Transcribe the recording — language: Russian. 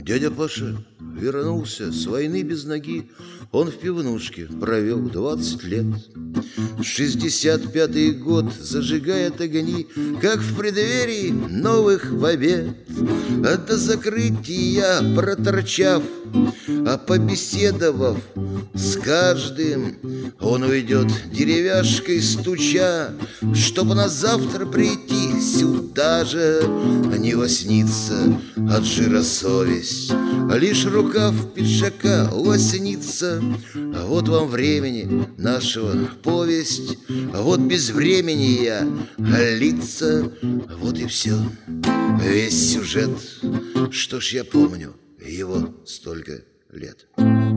Дядя Паша вернулся с войны без ноги. Он в пивнушке провел 20 лет. 65-й год зажигает огни, как в преддверии новых побед. А до закрытия проторчав, а побеседовав с каждым, он уйдет деревяшкой стуча, чтобы на завтра прийти сюда же. Не лоснится от жира совесть, а лишь рукав пиджака лоснится. А вот вам времени нашего повесть, а вот без времени я лица. Вот и все, весь сюжет. Что ж, я помню его столько лет.